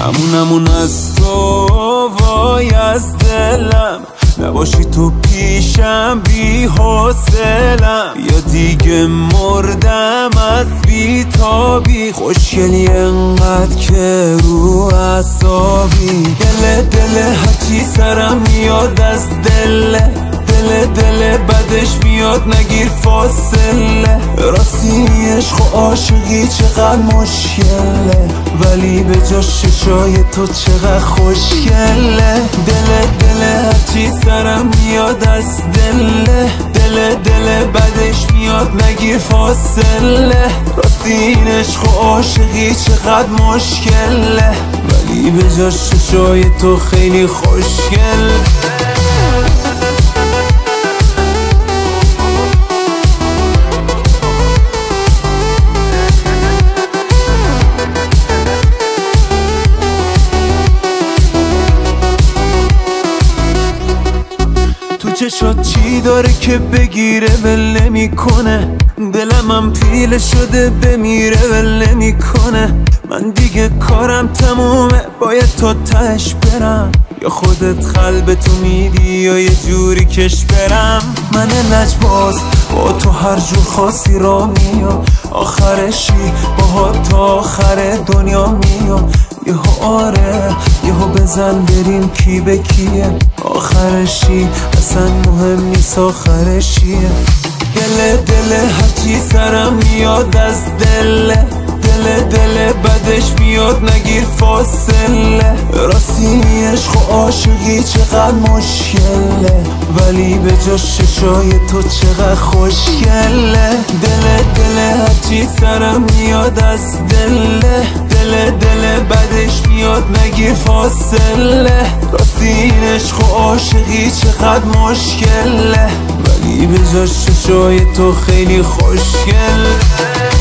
همون از تو وای از دلم، نباشی تو پیشم بی حوصلم، یا دیگه مردم از بی تابی. خوشگلی انقدر که رو اعصابی، دل هرچی سرم میاد از دله، دل بدش میاد نگیر فاصله. راستی عشق و عاشقی چقدر مشکله، ولی به جاش چشای تو چقدر خوشگله. دل هرچی سرم میاد از دله، دل بدش میاد نگیر فاصله. راستی این عشق و عاشقی چقدر مشکله، ولی به جاش چشای تو خیلی خوشگله. چشات چی داره که بگیره ول نمیکنه، دلمم پیله شده بمیره ول نمیکنه. من دیگه کارم تمومه، باید تا تهش برم، یا خودت قلبتو میدی یا یه جوری کش برم. من لجباز با تو هر جور خاصی را میام، آخرشی با تا آخر دنیا میام. یهو آره یهو بزن بریم کی به کیه، آخرشی اصلا مهم نیست آخرشیه. دل هرچی سرم میاد از دله، دل بدش میاد نگیر فاصله. راستی عشق و عاشقی چقدر مشکله، ولی به جاش چشای تو چقدر خوشگله. دل هرچی سرم میاد از دله، دل بدش میاد نگیر فاصله. راستی این عشق و عاشقی چقدر مشکله، ولی به جاش چشای تو خیلی خوشگله.